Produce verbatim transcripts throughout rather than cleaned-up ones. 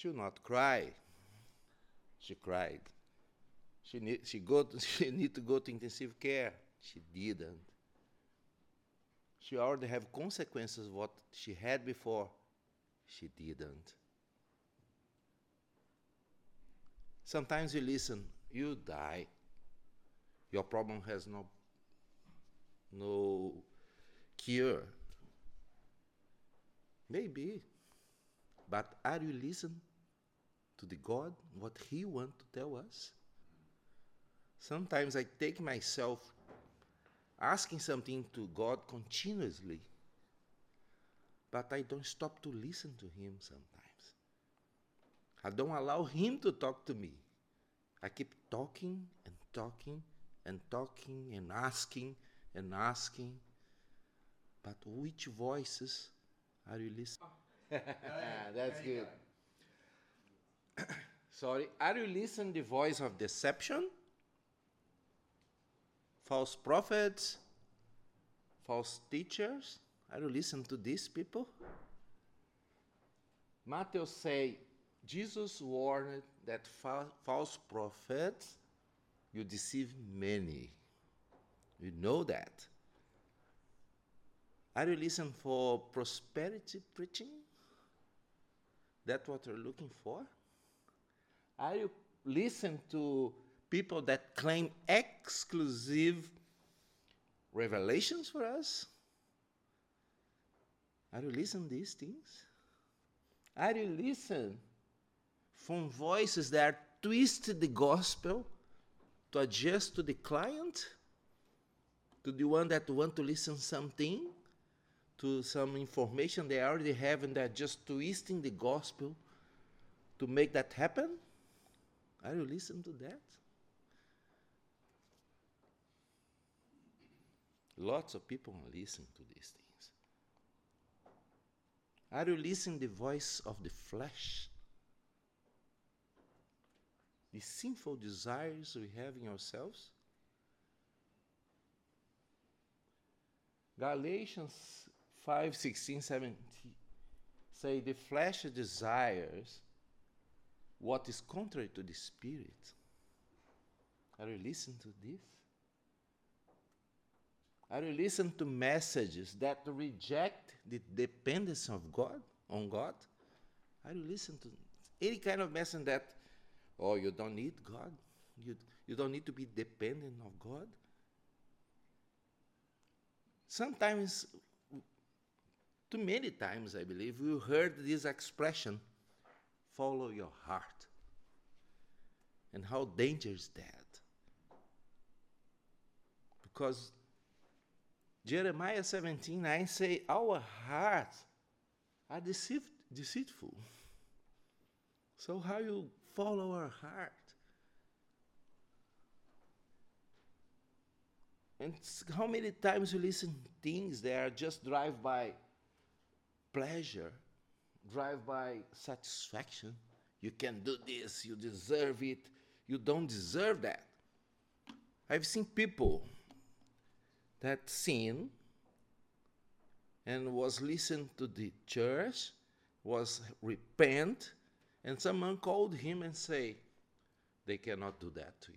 should not cry. She cried. She need, she go to, she need to go to intensive care. She didn't. She already have consequences of what she had before. She didn't. Sometimes you listen, you die. Your problem has no, no cure. Maybe. But are you listening to the God, what He wants to tell us? Sometimes I take myself asking something to God continuously, but I don't stop to listen to Him sometimes. I don't allow Him to talk to me. I keep talking and talking and talking and asking and asking. But which voices are you listening? That's good. Sorry. Are you listening to the voice of deception? False prophets? False teachers? Are you listening to these people? Matthew say, Jesus warned that fa- false prophets will deceive many. You know that. Are you listening for prosperity preaching? That's what you're looking for? Are you listening to people that claim exclusive revelations for us? Are you listening to these things? Are you listening from voices that twist the gospel to adjust to the client, to the one that want to listen something, to some information they already have, and they're just twisting the gospel to make that happen? Are you listening to that? Lots of people are listening to these things. Are you listening to the voice of the flesh? The sinful desires we have in ourselves? Galatians five, sixteen, seventeen say the flesh desires what is contrary to the Spirit. Are you listening to this? Are you listening to messages that reject the dependence of God, on God? Are you listening to any kind of message that, oh, you don't need God? You, you don't need to be dependent of God? Sometimes, too many times, I believe, we heard this expression, follow your heart. And how dangerous is that? Because Jeremiah seventeen nine say, our hearts are deceit, deceitful. So how you follow our heart? And how many times you listen to things that are just drive-by pleasure, drive-by satisfaction? You can do this, you deserve it, you don't deserve that. I've seen people that sin and was listening to the church, was repent, and someone called him and say, they cannot do that to you.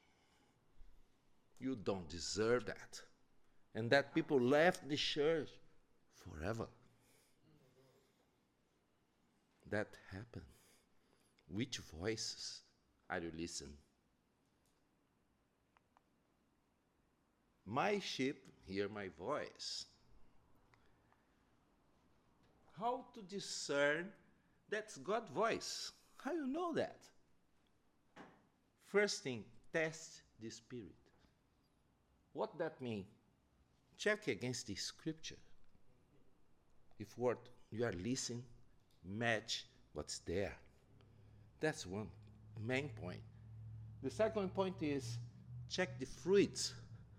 You don't deserve that. And that people left the church forever. That happened. Which voices are you listening? My sheep hear my voice. How to discern that's God's voice? How you know that? First thing, test the spirit. What that mean? Check against the scripture. If what you are listening match what's there. That's one main point. The second point is check the fruits.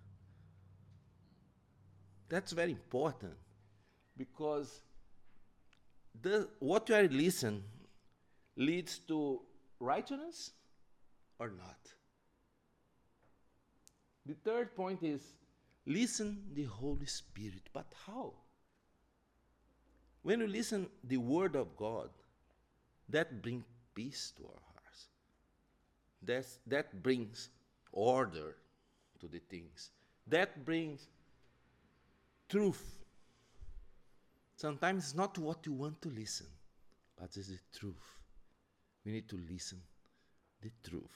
That's very important because the, what you are listening leads to righteousness or not. The third point is listen the Holy Spirit. But how? When you listen the word of God, that brings peace to our hearts. That's, that brings order to the things. That brings truth. Sometimes it's not what you want to listen, but it's the truth. We need to listen the truth.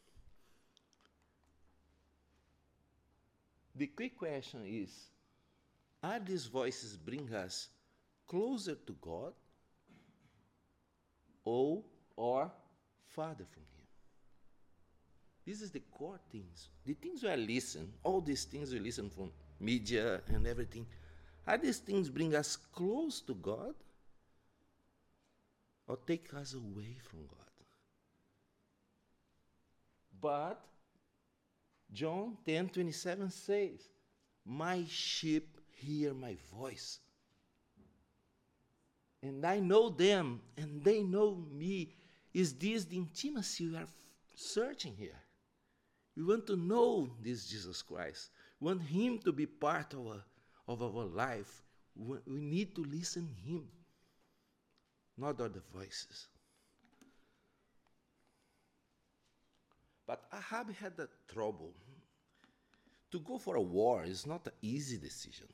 The quick question is, are these voices bring us closer to God or, or farther from Him? This is the core things. The things we are listening, all these things we listen from media and everything, are these things bring us close to God or take us away from God? But John ten twenty-seven says, my sheep hear my voice. And I know them, and they know me. Is this the intimacy we are searching here? We want to know this Jesus Christ. We want Him to be part of our, of our life. We need to listen to Him, not other voices. But Ahab had that trouble. To go for a war is not an easy decision.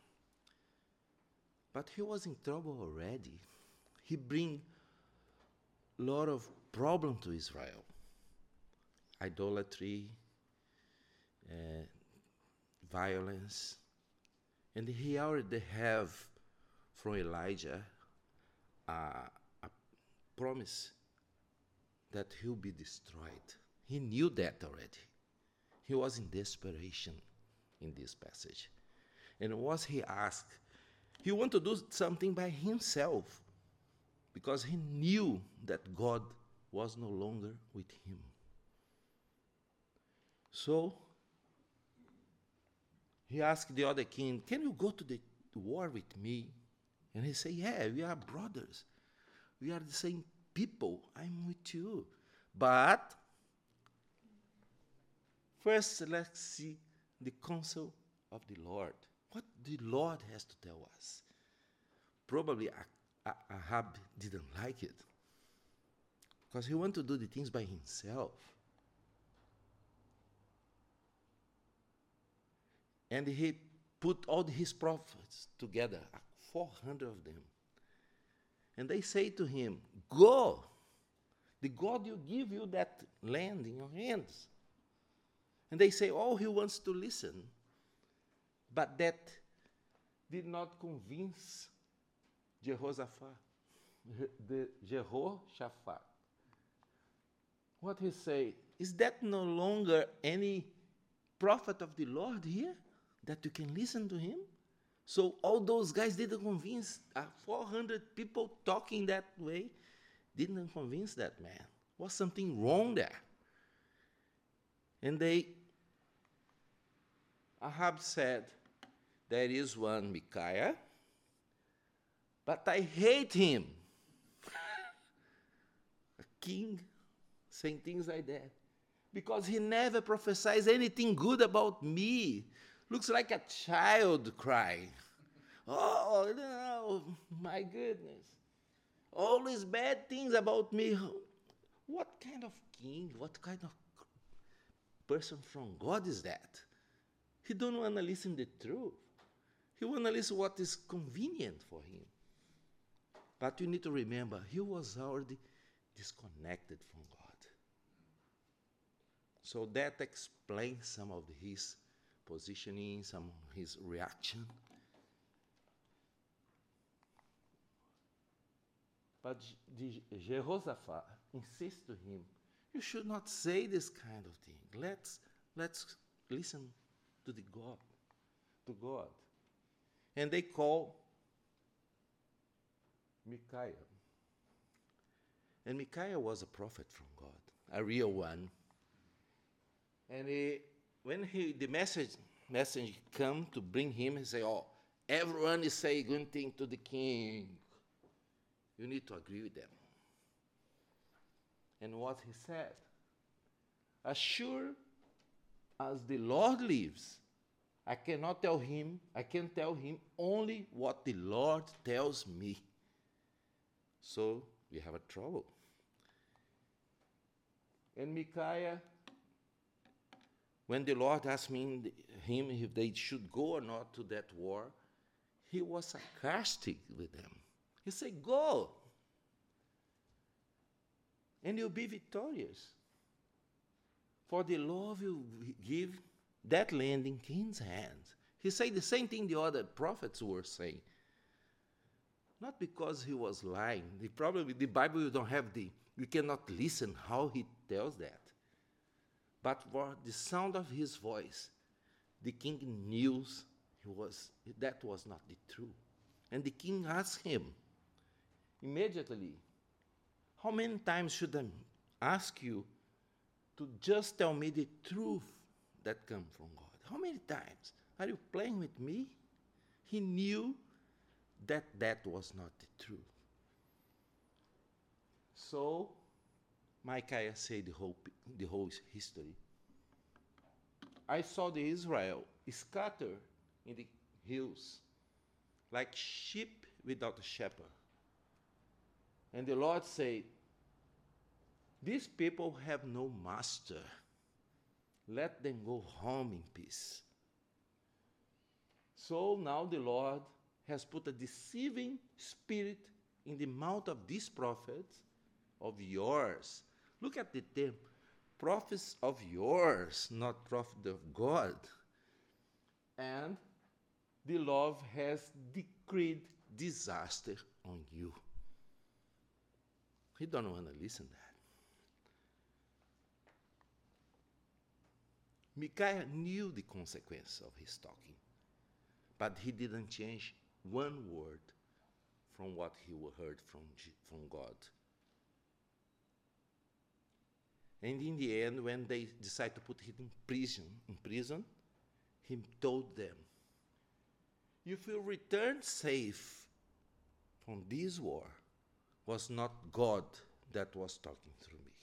But he was in trouble already. He bring a lot of problem to Israel. Idolatry, uh, violence. And he already have from Elijah uh, a promise that he'll be destroyed. He knew that already. He was in desperation in this passage. And what he asked, he wanted to do something by himself because he knew that God was no longer with him. So he asked the other king, can you go to the war with me? And he said, yeah, we are brothers. We are the same people. I'm with you. But first, let's see the counsel of the Lord. What the Lord has to tell us. Probably Ahab didn't like it because he wanted to do the things by himself. And he put all his prophets together, four hundred of them. And they say to him, go. The God will give you that land in your hands. And they say, oh, he wants to listen. But that did not convince Jehoshaphat. The Jehoshaphat. What he say, is that no longer any prophet of the Lord here that you can listen to him? So all those guys didn't convince, uh, four hundred people talking that way, didn't convince that man. Was something wrong there? And they, Ahab said, there is one Micaiah, but I hate him. A king saying things like that. Because he never prophesies anything good about me. Looks like a child crying. Oh, no, my goodness. Always bad things about me. What kind of king, what kind of person from God is that? He don't want to listen the truth. He want to listen what is convenient for him. But you need to remember, he was already disconnected from God. So that explains some of his positioning, some of his reaction. But Je- Jehoshaphat insists to him, you should not say this kind of thing. Let's, let's listen to the God, to God. And they call Micaiah. And Micaiah was a prophet from God, a real one. And he, when he, the message, message come to bring him, he say, oh, everyone is saying good thing to the king. You need to agree with them. And what he said, as sure as the Lord lives, I cannot tell him, I can tell him only what the Lord tells me. So we have a trouble. And Micaiah, when the Lord asked me, him if they should go or not to that war, he was sarcastic with them. He said, go, and you'll be victorious. For the Lord will give that land in king's hands. He said the same thing the other prophets were saying. Not because he was lying. The problem with the Bible, you don't have the, you cannot listen how he tells that. But for the sound of his voice, the king knew he was, that was not the truth. And the king asked him immediately, how many times should I ask you to just tell me the truth that comes from God? How many times? Are you playing with me? He knew that that was not the truth. So Micaiah said the whole, the whole history. I saw the Israel scattered in the hills like sheep without a shepherd. And the Lord said, these people have no master. Let them go home in peace. So now the Lord has put a deceiving spirit in the mouth of these prophets of yours. Look at the term, prophets of yours, not prophet of God. And the Lord has decreed disaster on you. He don't want to listen to that. Micaiah knew the consequence of his talking, but he didn't change one word from what he heard from, from God. And in the end, when they decided to put him in prison, in prison, he told them, if you return safe from this war, was not God that was talking through me.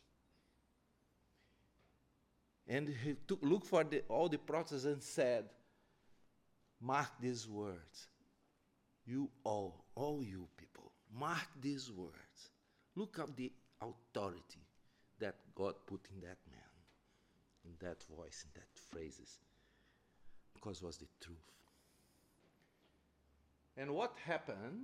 And he took, looked for the, all the prophets and said, mark these words. You all, all you people, mark these words. Look at the authority that God put in that man, in that voice, in that phrases, because it was the truth. And what happened?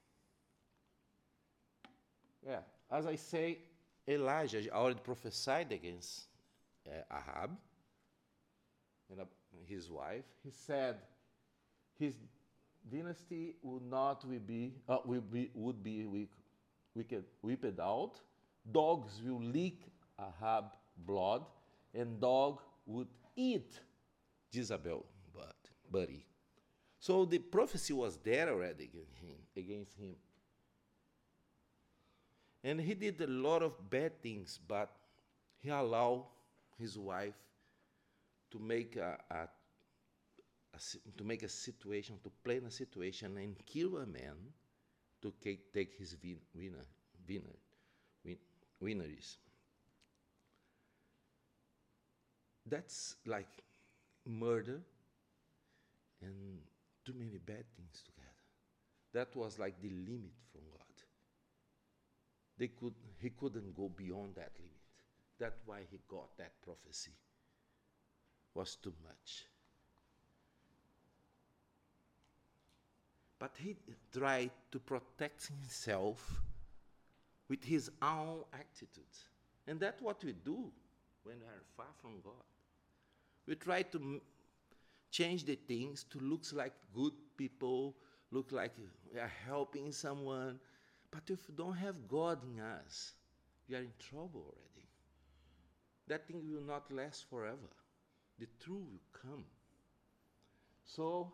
Yeah, as I say, Elijah already prophesied against uh, Ahab and uh, his wife. He said his dynasty would not will be, uh, will be would be weak, wicked, whipped out. Dogs will lick Ahab blood, and dog would eat Jezebel body. So the prophecy was there already against him, against him. And he did a lot of bad things, but he allowed his wife to make a, a, a to make a situation, to plan a situation and kill a man to take his vin, winner, winner, win, winners. That's like murder and too many bad things together. That was like the limit from God. They could, he couldn't go beyond that limit. That's why he got that prophecy. It was too much. But he tried to protect himself with his own attitude. And that's what we do when we are far from God. We try to m- change the things to look like good people, look like we are helping someone. But if we don't have God in us, we are in trouble already. That thing will not last forever. The truth will come. So,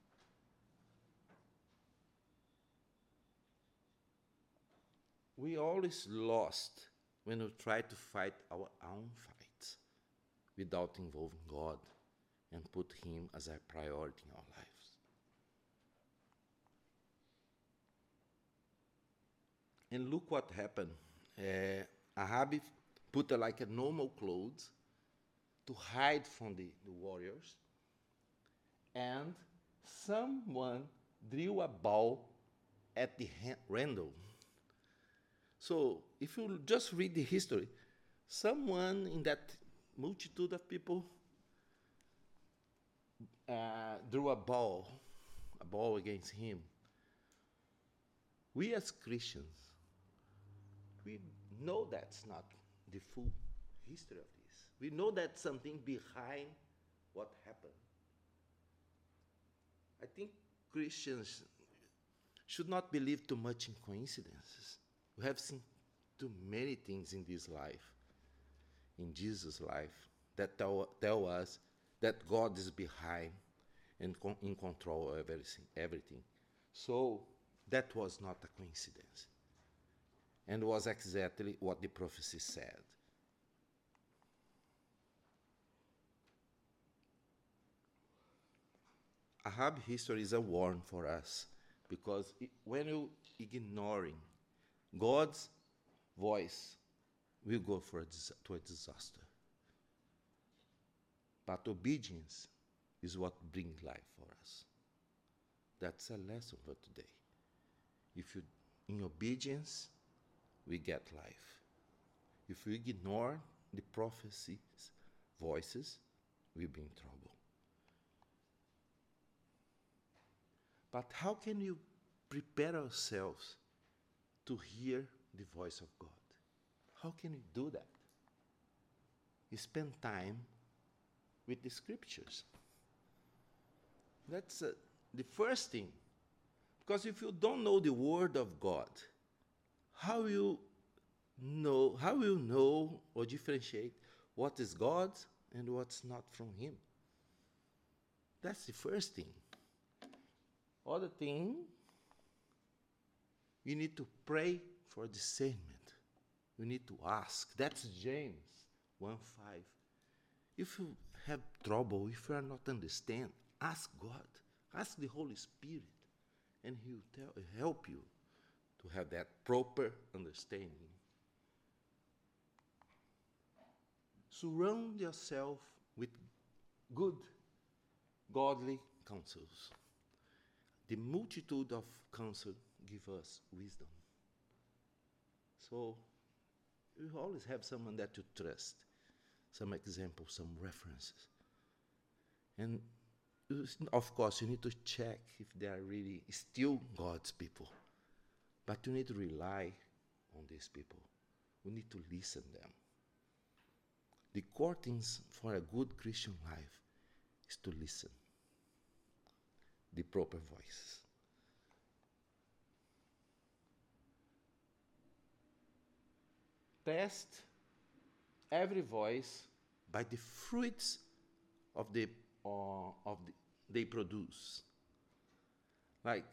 we always lost when we try to fight our own fights without involving God and put Him as a priority in our lives. And look what happened. Uh, Ahab put uh, like a normal clothes to hide from the, the warriors, and someone drew a ball at the ha- random. So if you just read the history, someone in that multitude of people uh, drew a ball, a ball against him. We as Christians, we know that's not the full history of this. We know that something behind what happened. I think Christians should not believe too much in coincidences. We have seen too many things in this life, in Jesus' life, that tell, tell us that God is behind and con- in control of everything, everything. So that was not a coincidence, and was exactly what the prophecy said. Ahab history is a warning for us, because it, when you ignoring God's voice, will go for a dis- to a disaster. But obedience is what brings life for us. That's a lesson for today. If you, in obedience, we get life. If we ignore the prophecy's voices, we'll be in trouble. But how can you prepare ourselves to hear the voice of God? How can we do that? You spend time with the scriptures. That's uh, the first thing. Because if you don't know the word of God, how will you know, how will you know or differentiate what is God and what's not from him? That's the first thing. Other thing, you need to pray for discernment. You need to ask. That's James one five. If you have trouble, if you are not understand, ask God. Ask the Holy Spirit, and he will tell, help you to have that proper understanding. Surround yourself with good, godly counsels. The multitude of counsel give us wisdom. So you always have someone that you trust, some examples, some references. And of course, you need to check if they are really still God's people. But you need to rely on these people. We need to listen to them. The core things for a good Christian life is to listen. The proper voice. Test every voice by the fruits of the uh, of the, they produce. Like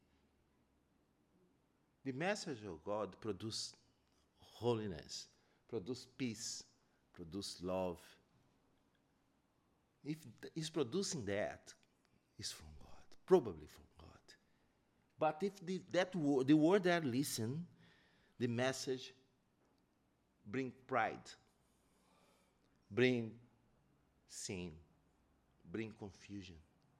the message of God produce holiness, produce peace, produce love. If it's producing that, it's from God, probably from God. But if the, that wo- the word that listen, the message bring pride, bring sin, bring confusion,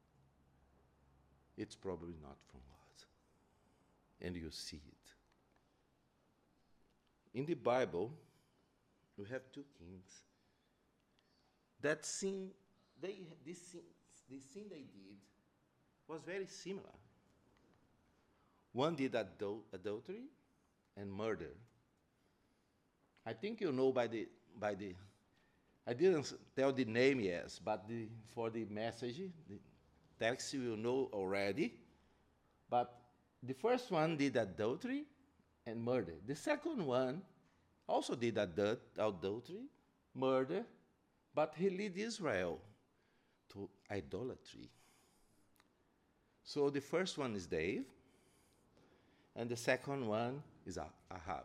it's probably not from God. And you see it. In the Bible, we have two kings that sin, they, this sin, the sin they did was very similar. One did adul- adultery and murder. I think you know by the by the. I didn't tell the name yet, but the, for the message, the text you know already. But the first one did adultery and murder. The second one also did adult, adultery, murder, but he led Israel to idolatry. So the first one is Dave, and the second one is Ahab.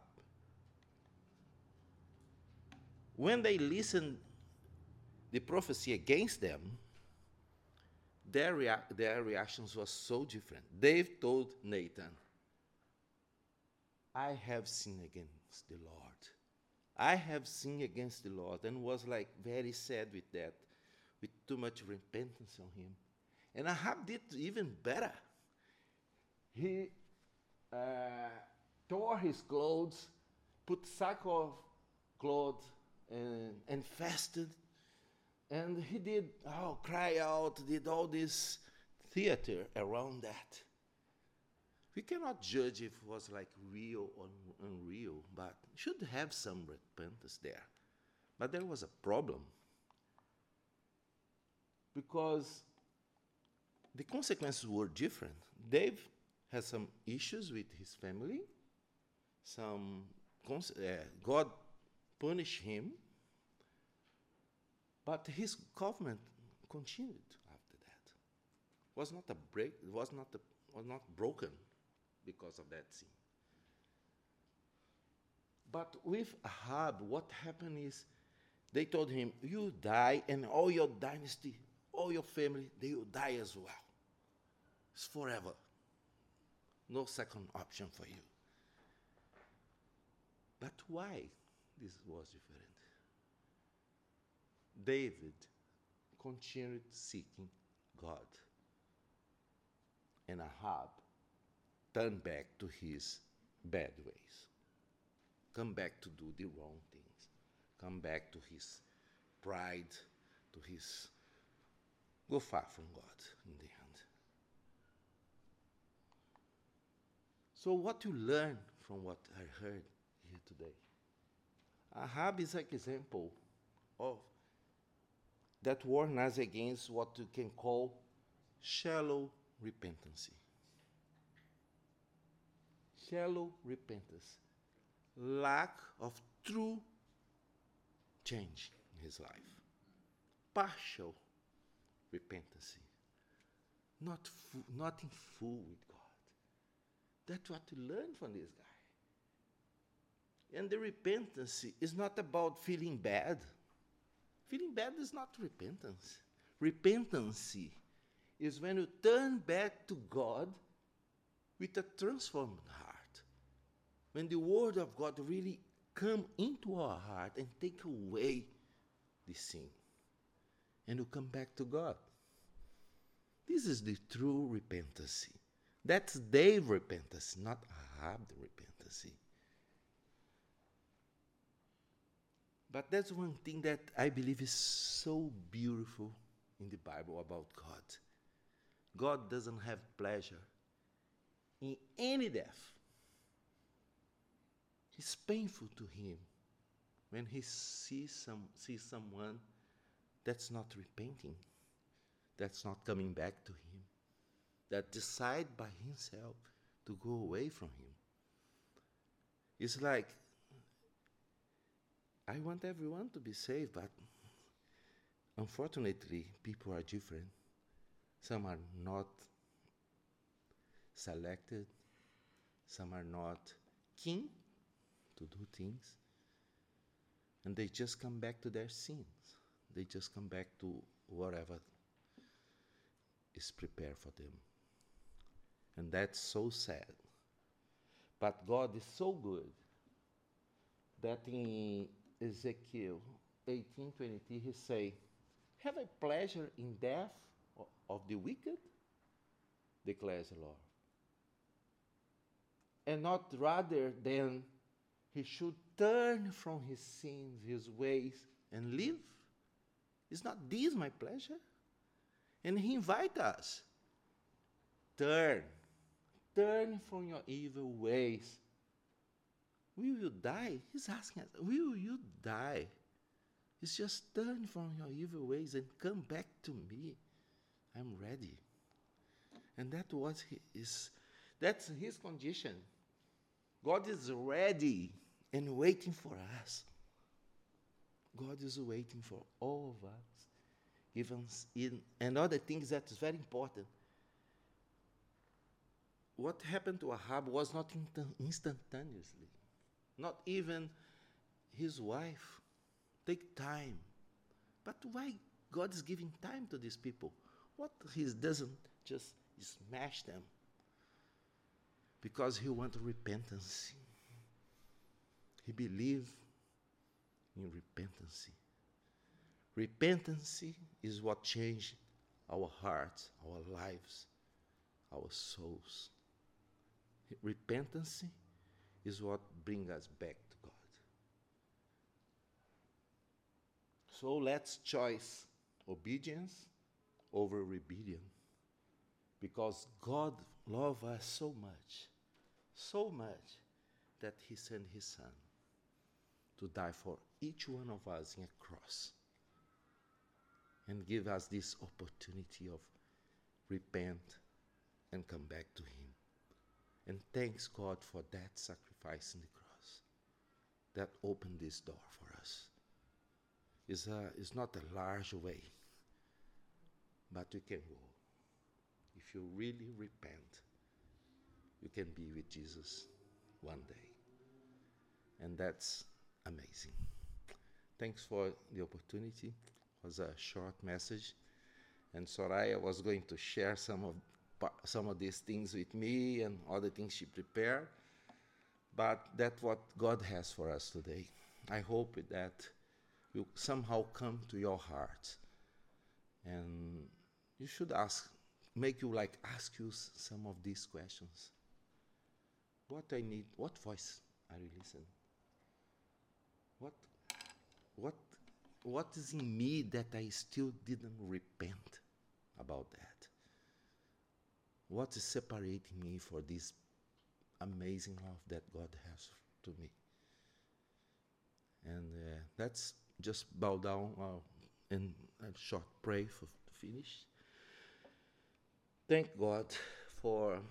When they listened the prophecy against them, their, rea- their reactions were so different. Dave told Nathan, I have sinned against the Lord. I have sinned against the Lord, and was like very sad with that, with too much repentance on him. And Ahab did even better. He uh, tore his clothes put sack of clothes and, and fasted. And he did, oh, cry out, did all this theater around that. We cannot judge if it was like real or unreal, but should have some repentance there. But there was a problem, because the consequences were different. Dave had some issues with his family. Some cons- uh, God punished him, but his covenant continued after that. Was not a break. It was not a, was not broken because of that sin. But with Ahab, what happened is they told him, "You die, and all your dynasty, all your family, they will die as well. It's forever. No second option for you." But why this was different? David continued seeking God, and Ahab turned back to his bad ways. Come back to do the wrong things. Come back to his pride, to his go far from God in the end. So what you learn from what I heard here today? Ahab is an example of that warns us against what you can call shallow repentance. Shallow repentance. Lack of true change in his life. Partial repentance. Not, fu- not in full with God. That's what you learn from this guy. And the repentance is not about feeling bad. Feeling bad is not repentance. Repentance is when you turn back to God with a transformed heart. When the word of God really come into our heart and take away the sin. And you come back to God. This is the true repentance. That's Dave's repentance, not Ahab's repentance. But that's one thing that I believe is so beautiful in the Bible about God. God doesn't have pleasure in any death. It's painful to him when he sees some sees someone that's not repenting, that's not coming back to him, that decide by himself to go away from him. It's like, I want everyone to be saved, but unfortunately, people are different. Some are not selected. Some are not keen to do things. And they just come back to their sins. They just come back to whatever is prepared for them. And that's so sad. But God is so good that in Ezekiel eighteen twenty-three, he say, "Have I pleasure in death of the wicked?" declares the Lord. And not rather than he should turn from his sins, his ways, and live? Is not this my pleasure? And he invites us. Turn. Turn from your evil ways. Will you die? He's asking us, will you die? It's just turn from your evil ways and come back to me. I'm ready. And that was his, that's his condition. God is ready and waiting for us. God is waiting for all of us. Even in another thing that is very important. What happened to Ahab was not instantaneously. Not even his wife. Take time. But why God is giving time to these people? What he doesn't just smash them? Because he wants repentance. He believes in repentance. Repentance is what changed our hearts, our lives, our souls. Repentance is what brings us back to God. So let's choose obedience over rebellion. Because God loved us so much, so much, that he sent his son to die for each one of us in a cross and give us this opportunity of repent and come back to him. And thanks God for that sacrifice in the cross that opened this door for us. It's, a, it's not a large way, but you can go. If you really repent, you can be with Jesus one day. And that's amazing. Thanks for the opportunity. It was a short message. And Soraya was going to share some of some of these things with me and other things she prepared. But that's what God has for us today. I hope that will somehow come to your heart. And you should ask, make you like ask you s- some of these questions. What I need, what voice are you listening? What, what, what is in me that I still didn't repent about that? What is separating me for this amazing love that God has to me? And uh, let's just bow down uh, and a short pray for to finish. Thank God for